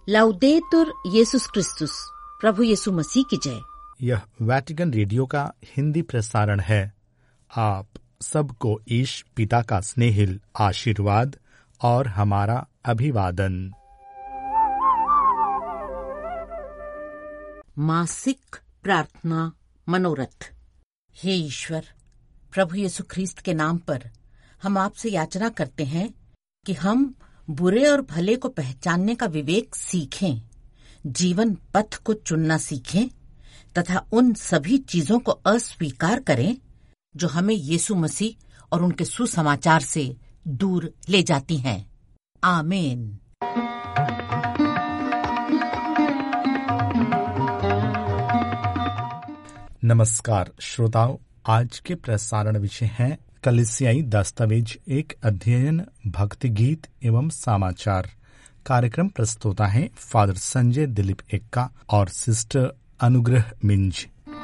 लाउदेतुर येसुस क्रिस्तुस, प्रभु यीशु मसीह की जय। यह वैटिकन रेडियो का हिंदी प्रसारण है। आप सबको ईश पिता का स्नेहिल आशीर्वाद और हमारा अभिवादन। मासिक प्रार्थना मनोरथ। हे ईश्वर, प्रभु यीशु ख्रीस्त के नाम पर हम आपसे याचना करते हैं कि हम बुरे और भले को पहचानने का विवेक सीखें, जीवन पथ को चुनना सीखें तथा उन सभी चीजों को अस्वीकार करें जो हमें यीशु मसीह और उनके सुसमाचार से दूर ले जाती हैं। आमीन। नमस्कार श्रोताओ, आज के प्रसारण विषय है कलीसियाई दस्तावेज, एक अध्ययन, भक्ति गीत एवं समाचार। कार्यक्रम प्रस्तुता है फादर संजय दिलीप एक्का और सिस्टर अनुग्रह मिंज।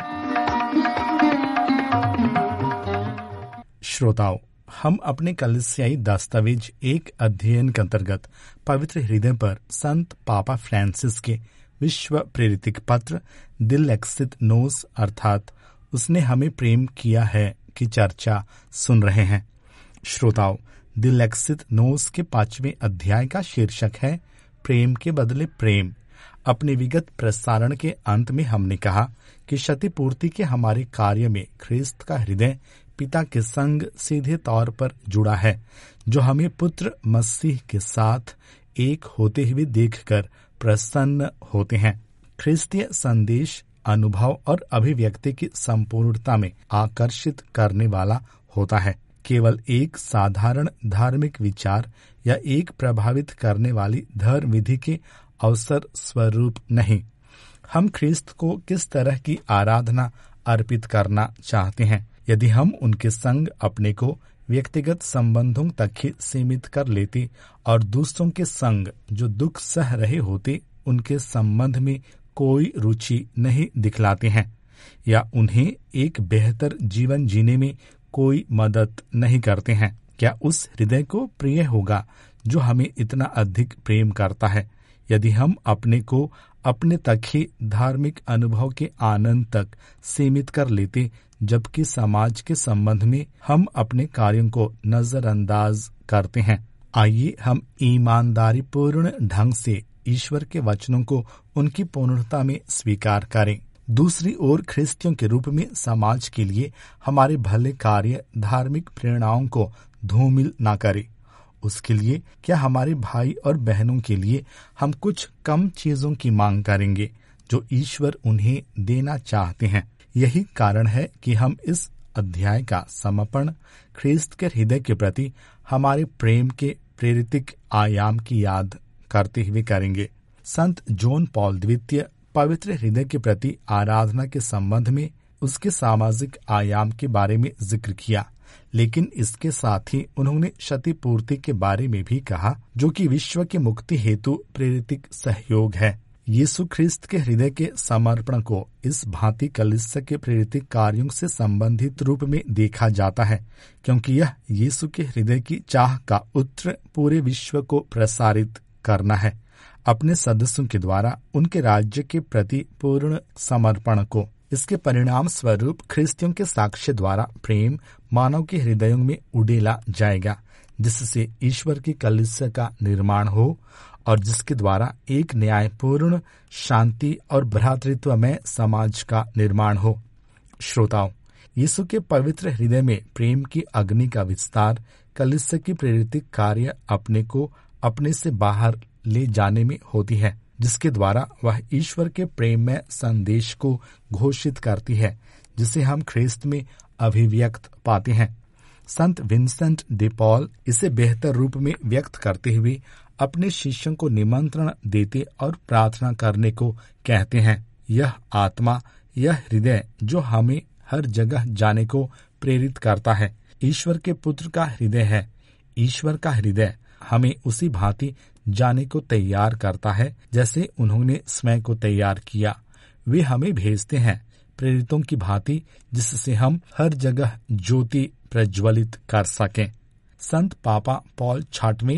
श्रोताओं, हम अपने कलीसियाई दस्तावेज एक अध्ययन के अंतर्गत पवित्र हृदय पर संत पापा फ्रांसिस के विश्व प्रेरित पत्र दिल लेक्सित नोस अर्थात उसने हमें प्रेम किया है की चर्चा सुन रहे हैं। श्रोताओं, दिल लेक्सित नोस के 5वें अध्याय का शीर्षक है प्रेम के बदले प्रेम। अपने विगत प्रसारण के अंत में हमने कहा कि क्षतिपूर्ति के हमारे कार्य में ख्रिस्त का हृदय पिता के संग सीधे तौर पर जुड़ा है, जो हमें पुत्र मसीह के साथ एक होते हुए देखकर प्रसन्न होते हैं। ख्रिस्तीय संदेश अनुभव और अभिव्यक्ति की संपूर्णता में आकर्षित करने वाला होता है। केवल एक साधारण धार्मिक विचार या एक प्रभावित करने वाली धर्म विधि के अवसर स्वरूप नहीं। हम ख्रिस्त को किस तरह की आराधना अर्पित करना चाहते हैं? यदि हम उनके संग अपने को व्यक्तिगत संबंधों तक ही सीमित कर लेते और दूसरों के संग जो दुख सह रहे होते उनके संबंध में कोई रुचि नहीं दिखलाते हैं या उन्हें एक बेहतर जीवन जीने में कोई मदद नहीं करते हैं, क्या उस हृदय को प्रिय होगा जो हमें इतना अधिक प्रेम करता है? यदि हम अपने को अपने तक ही धार्मिक अनुभव के आनंद तक सीमित कर लेते, जबकि समाज के संबंध में हम अपने कार्यों को नजरअंदाज करते हैं। आइए हम ईमानदारी पूर्ण ढंग से ईश्वर के वचनों को उनकी पूर्णता में स्वीकार करें। दूसरी ओर ख्रिस्तियों के रूप में समाज के लिए हमारे भले कार्य धार्मिक प्रेरणाओं को धूमिल न करें। उसके लिए क्या हमारे भाई और बहनों के लिए हम कुछ कम चीजों की मांग करेंगे जो ईश्वर उन्हें देना चाहते हैं? यही कारण है कि हम इस अध्याय का समर्पण ख्रिस्त के हृदय के प्रति हमारे प्रेम के प्रेरितिक आयाम की याद करते हुए करेंगे। संत जॉन पॉल द्वितीय पवित्र हृदय के प्रति आराधना के संबंध में उसके सामाजिक आयाम के बारे में जिक्र किया, लेकिन इसके साथ ही उन्होंने क्षतिपूर्ति के बारे में भी कहा, जो कि विश्व की मुक्ति हेतु प्रेरितिक सहयोग है। यीशु ख्रिस्त के हृदय के समर्पण को इस भांति कलीसिया के प्रेरितिक कार्यों से संबंधित रूप में देखा जाता है, क्योंकि यह यीशु के हृदय की चाह का उत्तर पूरे विश्व को प्रसारित करना है, अपने सदस्यों के द्वारा उनके राज्य के प्रति पूर्ण समर्पण को। इसके परिणाम स्वरूप ख्रिस्तियों के साक्ष्य द्वारा प्रेम मानव के हृदयों में उड़ेला जाएगा, जिससे ईश्वर की कलीसिया का निर्माण हो और जिसके द्वारा एक न्यायपूर्ण, शांति और भ्रातृत्व में समाज का निर्माण हो। श्रोताओं, यीशु के पवित्र हृदय में प्रेम की अग्नि का विस्तार कलीसिया की प्रेरित कार्य अपने को अपने से बाहर ले जाने में होती है, जिसके द्वारा वह ईश्वर के प्रेम में संदेश को घोषित करती है, जिसे हम ख्रिस्त में अभिव्यक्त पाते हैं। संत विंसेंट डे पॉल इसे बेहतर रूप में व्यक्त करते हुए अपने शिष्यों को निमंत्रण देते और प्रार्थना करने को कहते हैं। यह आत्मा, यह हृदय जो हमें हर जगह जाने को प्रेरित करता है, ईश्वर के पुत्र का हृदय है। ईश्वर का हृदय हमें उसी भांति जाने को तैयार करता है जैसे उन्होंने स्वयं को तैयार किया। वे हमें भेजते हैं प्रेरितों की भांति, जिससे हम हर जगह ज्योति प्रज्वलित कर सकें। संत पापा पॉल 6वें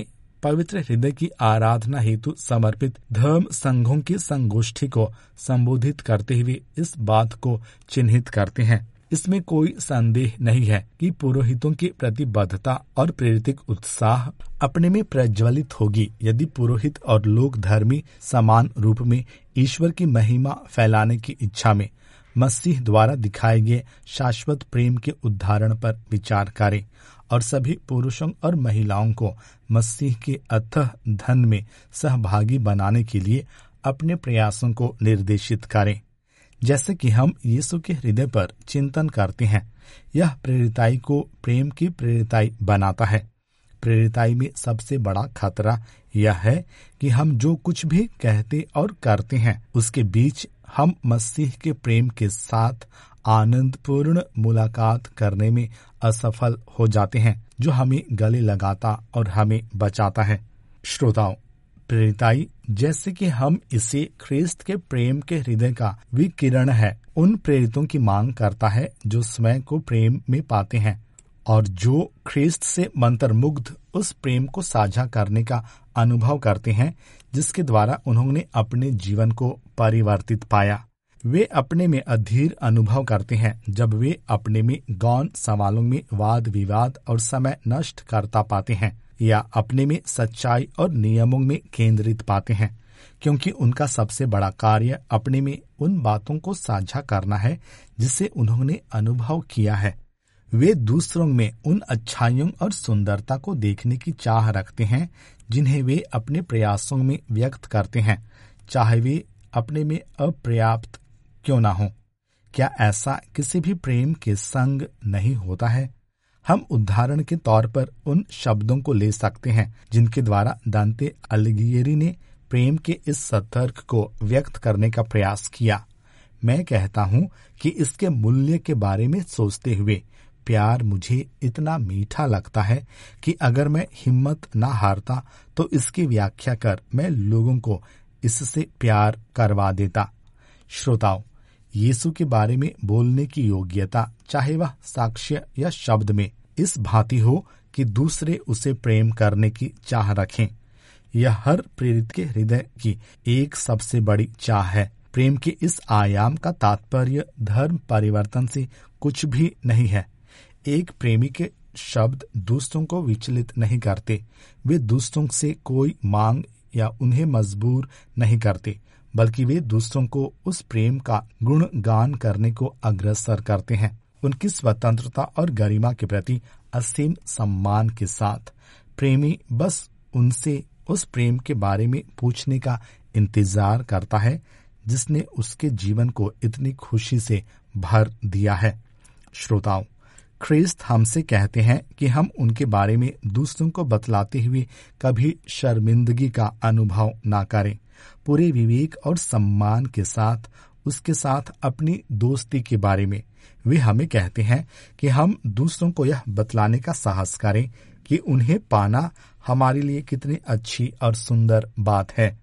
पवित्र हृदय की आराधना हेतु समर्पित धर्म संघों की संगोष्ठी को संबोधित करते हुए इस बात को चिन्हित करते हैं। इसमें कोई संदेह नहीं है कि पुरोहितों की प्रतिबद्धता और प्रेरित उत्साह अपने में प्रज्वलित होगी यदि पुरोहित और लोक धर्मी समान रूप में ईश्वर की महिमा फैलाने की इच्छा में मसीह द्वारा दिखाए गए शाश्वत प्रेम के उदाहरण पर विचार करें और सभी पुरुषों और महिलाओं को मसीह के अथाह धन में सहभागी बनाने के लिए अपने प्रयासों को निर्देशित करें। जैसे कि हम यीशु के हृदय पर चिंतन करते हैं, यह प्रेरिताई को प्रेम की प्रेरिताई बनाता है। प्रेरिताई में सबसे बड़ा खतरा यह है कि हम जो कुछ भी कहते और करते हैं उसके बीच हम मसीह के प्रेम के साथ आनंदपूर्ण मुलाकात करने में असफल हो जाते हैं, जो हमें गले लगाता और हमें बचाता है। श्रोताओं, प्रेरिताई जैसे कि हम इसे ख्रिस्त के प्रेम के हृदय का विकिरण है, उन प्रेरितों की मांग करता है जो स्वयं को प्रेम में पाते हैं और जो ख्रिस्त से मंत्रमुग्ध उस प्रेम को साझा करने का अनुभव करते हैं जिसके द्वारा उन्होंने अपने जीवन को परिवर्तित पाया। वे अपने में अधीर अनुभव करते हैं जब वे अपने में गौण सवालों में वाद विवाद और समय नष्ट करता पाते हैं या अपने में सच्चाई और नियमों में केंद्रित पाते हैं, क्योंकि उनका सबसे बड़ा कार्य अपने में उन बातों को साझा करना है जिसे उन्होंने अनुभव किया है। वे दूसरों में उन अच्छाइयों और सुंदरता को देखने की चाह रखते हैं जिन्हें वे अपने प्रयासों में व्यक्त करते हैं, चाहे वे अपने में अपर्याप्त क्यों ना हो। क्या ऐसा किसी भी प्रेम के संग नहीं होता है? हम उदाहरण के तौर पर उन शब्दों को ले सकते हैं जिनके द्वारा दांते अलिगियरी ने प्रेम के इस सतर्क को व्यक्त करने का प्रयास किया। मैं कहता हूँ कि इसके मूल्य के बारे में सोचते हुए प्यार मुझे इतना मीठा लगता है कि अगर मैं हिम्मत न हारता तो इसकी व्याख्या कर मैं लोगों को इससे प्यार करवा देता। श्रोताओं, यीशु के बारे में बोलने की योग्यता, चाहे वह साक्ष्य या शब्द में, इस भांति हो कि दूसरे उसे प्रेम करने की चाह रखें। यह हर प्रेरित के हृदय की एक सबसे बड़ी चाह है। प्रेम के इस आयाम का तात्पर्य धर्म परिवर्तन से कुछ भी नहीं है। एक प्रेमी के शब्द दूसरों को विचलित नहीं करते। वे दूसरों से कोई मांग या उन्हें मजबूर नहीं करते, बल्कि वे दूसरों को उस प्रेम का गुणगान करने को अग्रसर करते हैं। उनकी स्वतंत्रता और गरिमा के प्रति असीम सम्मान के साथ प्रेमी बस उनसे उस प्रेम के बारे में पूछने का इंतजार करता है जिसने उसके जीवन को इतनी खुशी से भर दिया है। श्रोताओं, ख्रिस्त हमसे कहते हैं कि हम उनके बारे में दूसरों को बतलाते हुए कभी शर्मिंदगी का अनुभव न करें। पूरे विवेक और सम्मान के साथ उसके साथ अपनी दोस्ती के बारे में वे हमें कहते हैं कि हम दूसरों को यह बतलाने का साहस करें कि उन्हें पाना हमारे लिए कितनी अच्छी और सुंदर बात है।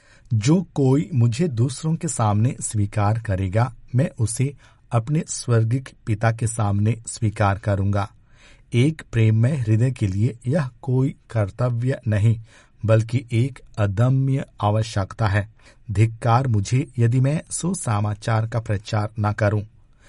जो कोई मुझे दूसरों के सामने स्वीकार करेगा, मैं उसे अपने स्वर्गिक पिता के सामने स्वीकार करूंगा। एक प्रेममय हृदय के लिए यह कोई कर्तव्य नहीं, बल्कि एक अदम्य आवश्यकता है। धिक्कार मुझे यदि मैं सुसमाचार का प्रचार न करूं।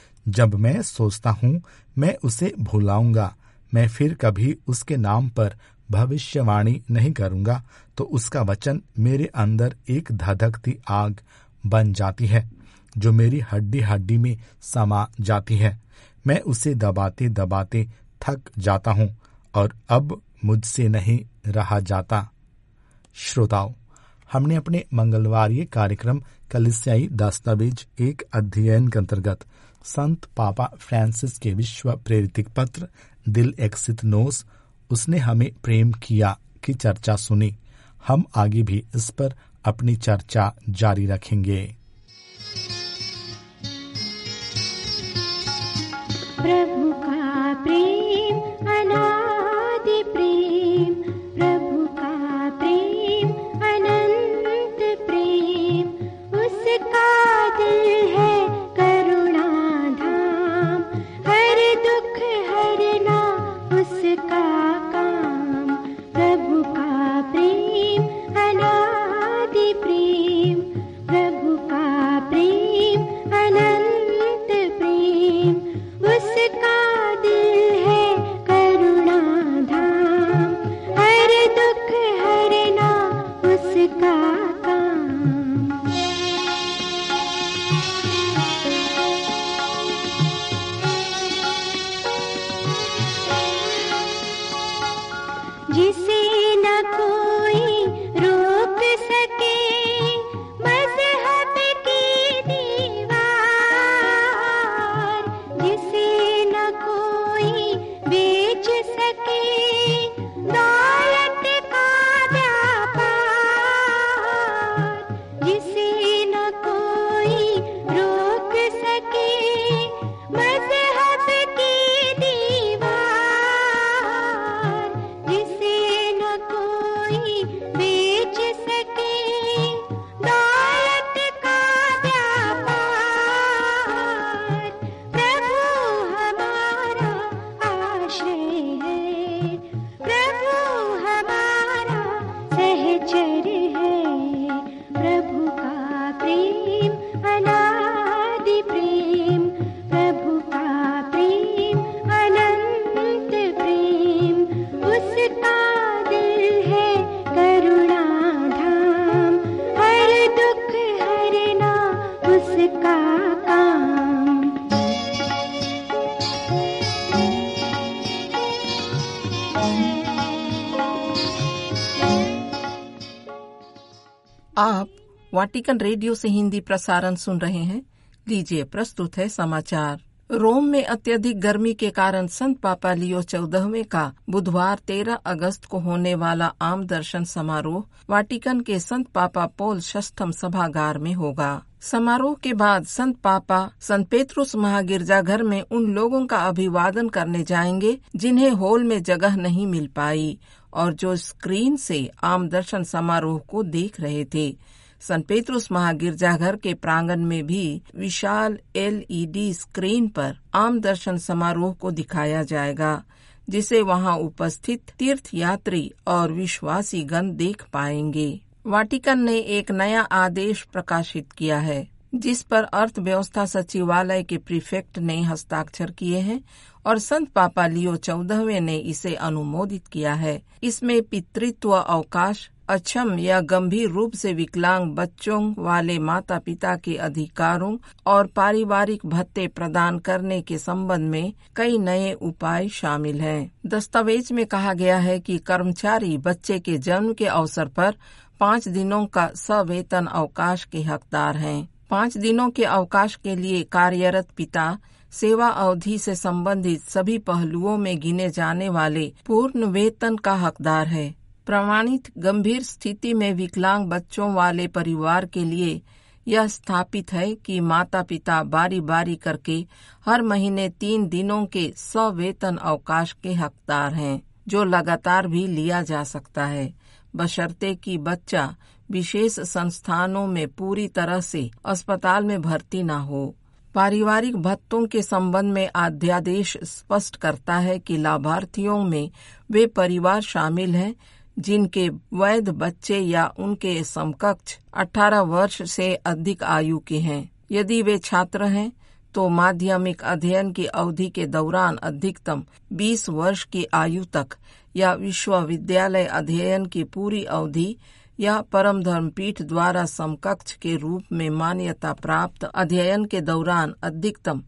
जब मैं सोचता हूं मैं उसे भुलाऊंगा, मैं फिर कभी उसके नाम पर भविष्यवाणी नहीं करूंगा, तो उसका वचन मेरे अंदर एक धधकती आग बन जाती है जो मेरी हड्डी हड्डी में समा जाती है। मैं उसे दबाते दबाते थक जाता हूँ और अब मुझसे नहीं रहा जाता। श्रोताओं, हमने अपने मंगलवारीय कार्यक्रम कलीसियाई दस्तावेज एक अध्ययन के अंतर्गत संत पापा फ्रांसिस के विश्व प्रेरित पत्र दिल एक्सित नोस, उसने हमें प्रेम किया की चर्चा सुनी। हम आगे भी इस पर अपनी चर्चा जारी रखेंगे। प्रभु का प्रेम अनादि प्रेम, प्रभु का प्रेम अनंत प्रेम, उसका दिल है करुणा धाम, हर दुख हरना उसका काम। प्रभु का प्रेम प्रेम, उसका दिल है करुणा धाम, हर दुख हरना उसका काम। जिसे न कोई रोक सके मज़हब की दीवार, जिसे न कोई बेच सके दौलत का व्यापार, जिसे न कोई रोक सके मज़हब की दीवार, जिसे न कोई बेच सके दौलत का व्यापार। प्रभु हमारा आश्रय है, प्रभु हमारा सहचर है, प्रभु का प्रेम अनादि प्रेम, प्रभु का प्रेम अनंत प्रेम, उसका दिल है करुणा धाम, हर दुख हरना उसका काम। आप वाटिकन रेडियो से हिंदी प्रसारण सुन रहे हैं। लीजिए प्रस्तुत है समाचार। रोम में अत्यधिक गर्मी के कारण संत पापा लियो 14वें का बुधवार 13 अगस्त को होने वाला आम दर्शन समारोह वाटिकन के संत पापा पौल VI सभागार में होगा। समारोह के बाद संत पापा संत पेत्रुस महागिरजाघर में उन लोगों का अभिवादन करने जाएंगे जिन्हें हॉल में जगह नहीं मिल पाई और जो स्क्रीन से आम दर्शन समारोह को देख रहे थे। संत पेत्रुस महागिरजाघर के प्रांगण में भी विशाल LED स्क्रीन पर आम दर्शन समारोह को दिखाया जाएगा, जिसे वहां उपस्थित तीर्थयात्री और विश्वासी गण देख पाएंगे। वाटिकन ने एक नया आदेश प्रकाशित किया है, जिस पर अर्थव्यवस्था सचिवालय के प्रीफेक्ट ने हस्ताक्षर किए हैं और संत पापा लियो 14वें ने इसे अनुमोदित किया है। इसमें पितृत्व अवकाश, अक्षम या गंभीर रूप से विकलांग बच्चों वाले माता पिता के अधिकारों और पारिवारिक भत्ते प्रदान करने के संबंध में कई नए उपाय शामिल हैं। दस्तावेज में कहा गया है कि कर्मचारी बच्चे के जन्म के अवसर पर 5 दिनों का सवेतन अवकाश के हकदार हैं। 5 दिनों के अवकाश के लिए कार्यरत पिता सेवा अवधि से संबंधित सभी पहलुओं में गिने जाने वाले पूर्ण वेतन का हकदार है। प्रमाणित गंभीर स्थिति में विकलांग बच्चों वाले परिवार के लिए यह स्थापित है कि माता पिता बारी बारी करके हर महीने 3 दिनों के सवेतन अवकाश के हकदार हैं, जो लगातार भी लिया जा सकता है, बशर्ते कि बच्चा विशेष संस्थानों में पूरी तरह से अस्पताल में भर्ती न हो। पारिवारिक भत्तों के संबंध में अध्यादेश स्पष्ट करता है कि लाभार्थियों में वे परिवार शामिल हैं जिनके वैध बच्चे या उनके समकक्ष 18 वर्ष से अधिक आयु के हैं। यदि वे छात्र हैं तो माध्यमिक अध्ययन की अवधि के दौरान अधिकतम 20 वर्ष की आयु तक या विश्वविद्यालय अध्ययन की पूरी अवधि या परम धर्म पीठ द्वारा समकक्ष के रूप में मान्यता प्राप्त अध्ययन के दौरान अधिकतम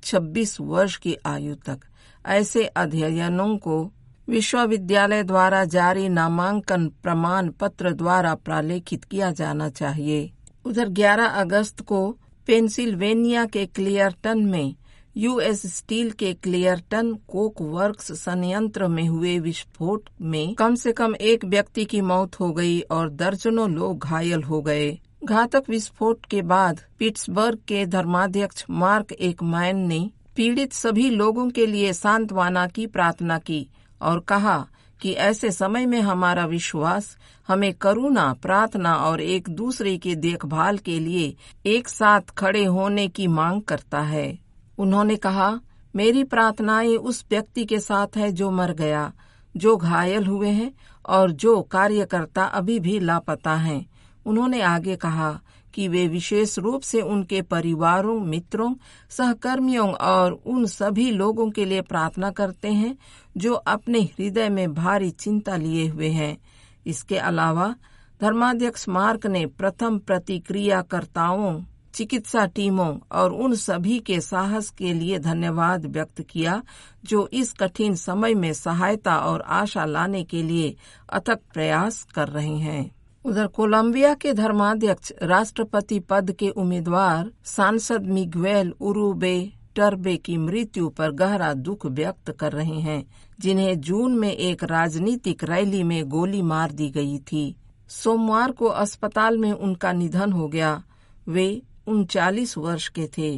26 वर्ष की आयु तक। ऐसे अध्ययनों को विश्वविद्यालय द्वारा जारी नामांकन प्रमाण पत्र द्वारा प्रलेखित किया जाना चाहिए। उधर 11 अगस्त को पेंसिल्वेनिया के क्लियरटन में US स्टील के क्लियरटन कोक वर्क्स संयंत्र में हुए विस्फोट में कम से कम एक व्यक्ति की मौत हो गई और दर्जनों लोग घायल हो गए। घातक विस्फोट के बाद पिट्सबर्ग के धर्माध्यक्ष मार्क एकमैन ने पीड़ित सभी लोगों के लिए सांत्वना की प्रार्थना की और कहा कि ऐसे समय में हमारा विश्वास हमें करुणा, प्रार्थना और एक दूसरे की देखभाल के लिए एक साथ खड़े होने की मांग करता है। उन्होंने कहा, मेरी प्रार्थनाएं उस व्यक्ति के साथ है जो मर गया, जो घायल हुए हैं और जो कार्यकर्ता अभी भी लापता हैं। उन्होंने आगे कहा कि वे विशेष रूप से उनके परिवारों, मित्रों, सहकर्मियों और उन सभी लोगों के लिए प्रार्थना करते हैं जो अपने हृदय में भारी चिंता लिए हुए हैं। इसके अलावा धर्माध्यक्ष मार्क ने प्रथम प्रतिक्रियाकर्ताओं, चिकित्सा टीमों और उन सभी के साहस के लिए धन्यवाद व्यक्त किया जो इस कठिन समय में सहायता और आशा लाने के लिए अथक प्रयास कर रहे हैं। उधर कोलंबिया के धर्माध्यक्ष राष्ट्रपति पद के उम्मीदवार सांसद मिगुएल उरुबे टर्बे की मृत्यु पर गहरा दुख व्यक्त कर रहे हैं, जिन्हें जून में एक राजनीतिक रैली में गोली मार दी गई थी। सोमवार को अस्पताल में उनका निधन हो गया। वे 39 वर्ष के थे।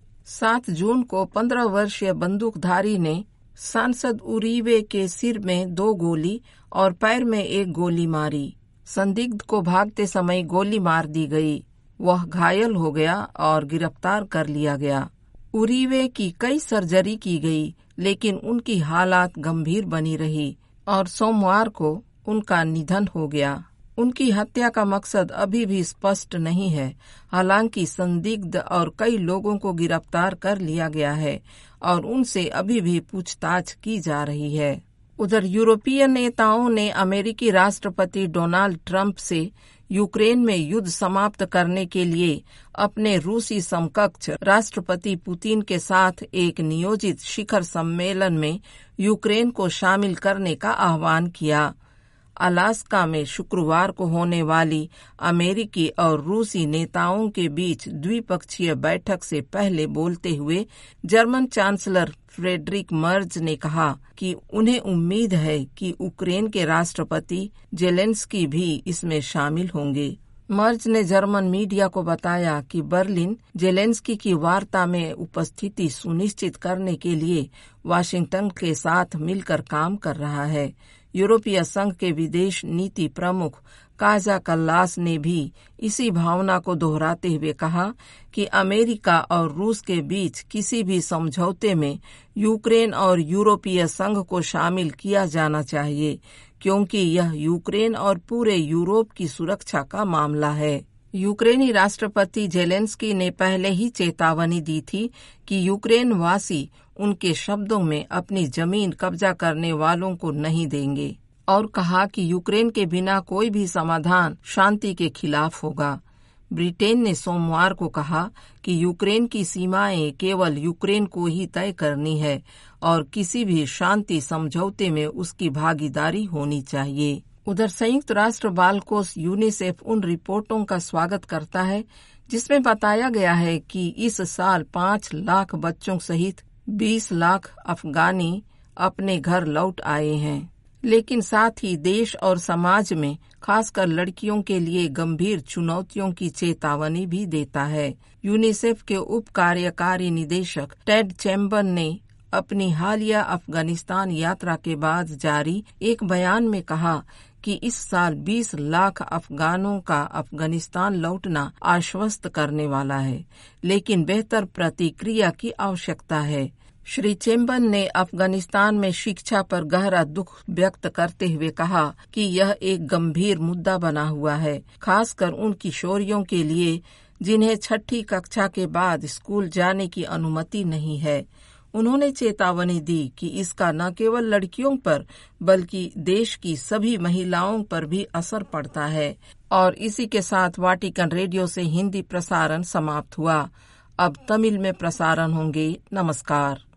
7 जून को 15 वर्षीय बंदूकधारी ने सांसद उरीवे के सिर में 2 गोली और पैर में 1 गोली मारी। संदिग्ध को भागते समय गोली मार दी गई। वह घायल हो गया और गिरफ्तार कर लिया गया। उरीवे की कई सर्जरी की गई, लेकिन उनकी हालात गंभीर बनी रही और सोमवार को उनका निधन हो गया। उनकी हत्या का मकसद अभी भी स्पष्ट नहीं है। हालांकि संदिग्ध और कई लोगों को गिरफ्तार कर लिया गया है और उनसे अभी भी पूछताछ की जा रही है। उधर यूरोपीय नेताओं ने अमेरिकी राष्ट्रपति डोनाल्ड ट्रंप से यूक्रेन में युद्ध समाप्त करने के लिए अपने रूसी समकक्ष राष्ट्रपति पुतिन के साथ एक नियोजित शिखर सम्मेलन में यूक्रेन को शामिल करने का आह्वान किया। अलास्का में शुक्रवार को होने वाली अमेरिकी और रूसी नेताओं के बीच द्विपक्षीय बैठक से पहले बोलते हुए जर्मन चांसलर फ्रेडरिक मर्ज ने कहा कि उन्हें उम्मीद है कि यूक्रेन के राष्ट्रपति जेलेंस्की भी इसमें शामिल होंगे। मर्ज ने जर्मन मीडिया को बताया कि बर्लिन जेलेंस्की की वार्ता में उपस्थिति सुनिश्चित करने के लिए वाशिंगटन के साथ मिलकर काम कर रहा है। यूरोपीय संघ के विदेश नीति प्रमुख काजा कल्लास ने भी इसी भावना को दोहराते हुए कहा कि अमेरिका और रूस के बीच किसी भी समझौते में यूक्रेन और यूरोपीय संघ को शामिल किया जाना चाहिए, क्योंकि यह यूक्रेन और पूरे यूरोप की सुरक्षा का मामला है। यूक्रेनी राष्ट्रपति जेलेंस्की ने पहले ही चेतावनी दी थी कि यूक्रेन वासी उनके शब्दों में अपनी जमीन कब्जा करने वालों को नहीं देंगे और कहा कि यूक्रेन के बिना कोई भी समाधान शांति के खिलाफ होगा। ब्रिटेन ने सोमवार को कहा कि यूक्रेन की सीमाएं केवल यूक्रेन को ही तय करनी है और किसी भी शांति समझौते में उसकी भागीदारी होनी चाहिए। उधर संयुक्त राष्ट्र बाल कोष यूनिसेफ उन रिपोर्टों का स्वागत करता है जिसमें बताया गया है कि इस साल 5 लाख बच्चों सहित 20 लाख अफगानी अपने घर लौट आए हैं, लेकिन साथ ही देश और समाज में खासकर लड़कियों के लिए गंभीर चुनौतियों की चेतावनी भी देता है। यूनिसेफ के उप कार्यकारी निदेशक टेड चैम्बर्स ने अपनी हालिया अफगानिस्तान यात्रा के बाद जारी एक बयान में कहा कि इस साल 20 लाख अफगानों का अफगानिस्तान लौटना आश्वस्त करने वाला है, लेकिन बेहतर प्रतिक्रिया की आवश्यकता है। श्री चैम्बर्स ने अफगानिस्तान में शिक्षा पर गहरा दुख व्यक्त करते हुए कहा कि यह एक गंभीर मुद्दा बना हुआ है, खासकर उन किशोरियों के लिए जिन्हें 6ठी कक्षा के बाद स्कूल जाने की अनुमति नहीं है। उन्होंने चेतावनी दी कि इसका न केवल लड़कियों पर बल्कि देश की सभी महिलाओं पर भी असर पड़ता है। और इसी के साथ वाटिकन रेडियो से हिंदी प्रसारण समाप्त हुआ। अब तमिल में प्रसारण होंगे। नमस्कार।